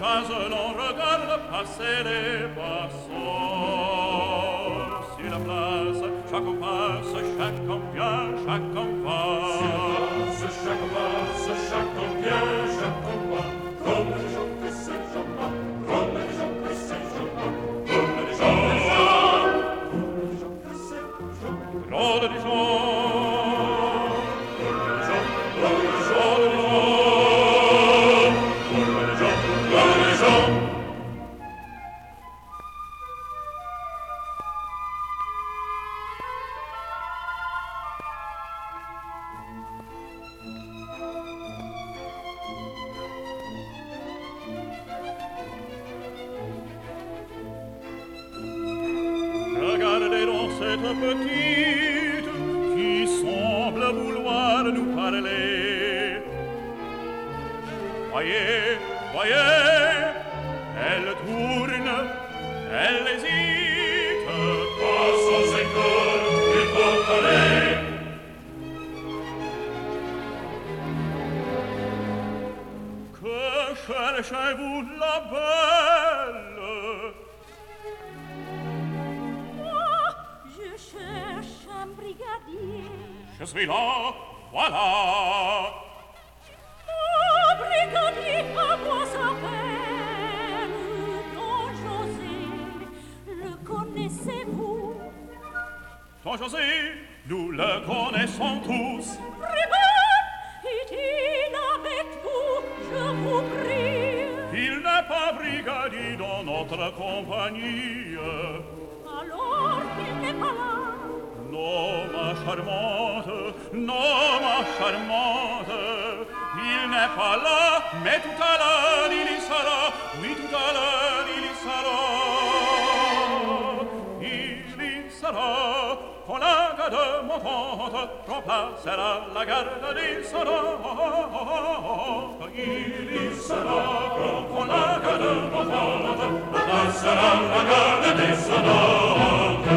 oise, l'on regarde passer les passants. Sur la place, chacun passe, chacun vient, chacun va. Sur la place, chacun passe, chacun vient, chacun va. Comme les gens que ces gens-là, comme les gens que ces gens-là, comme les gens, comme les gens que ces gens-là. Rôde des gens. Regardez donc cette petite qui semble vouloir nous parler. Voyez, voyez, elle tourne, elle hésite. Pas sans école, il faut aller. Que cherchez-vous la belle? Je suis là, voilà. Oh, brigadier, à moi s'appelle Don José. Le connaissez-vous? Don José, nous le connaissons tous. Brigade, est-il avec vous, je vous prie? Il n'est pas brigadier dans notre compagnie. Alors qu'il n'est pas là. Non, ma charmante, non, ma charmante, il n'est pas là, mais tout à l'heure il y sera, oui, tout à l'heure il y sera. Il y sera, quand la garde montante remplacera la garde des sonores. Il y sera, quand la garde montante remplacera la garde des sonores.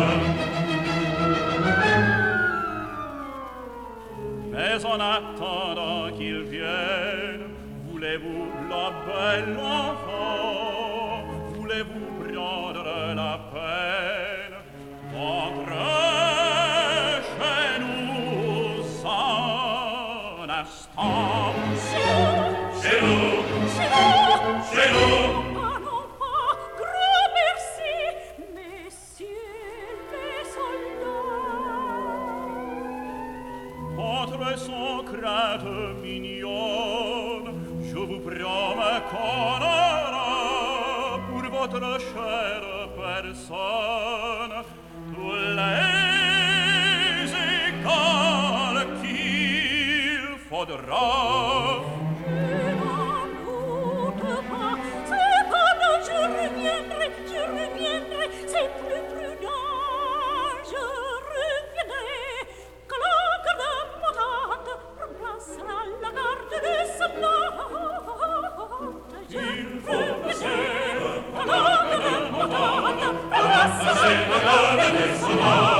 Mais en attendant qu'il vienne, voulez-vous la belle enfant, voulez-vous prendre la peine d'entrer chez nous un instant? Chez nous, Chez nous, chez nous. ah non pas, grand merci, messieurs les soldats. Entre son crête mignonne, je vous promets qu'on aura pour votre chère personne tous les égards qu'il faudra. Je n'en doute pas, cependant je reviendrai, c'est plus prudent, je reviendrai, que la garde montante remplacera la garde des soldats. Il faut passer, Que la garde montante remplacera c'est la garde des sonores.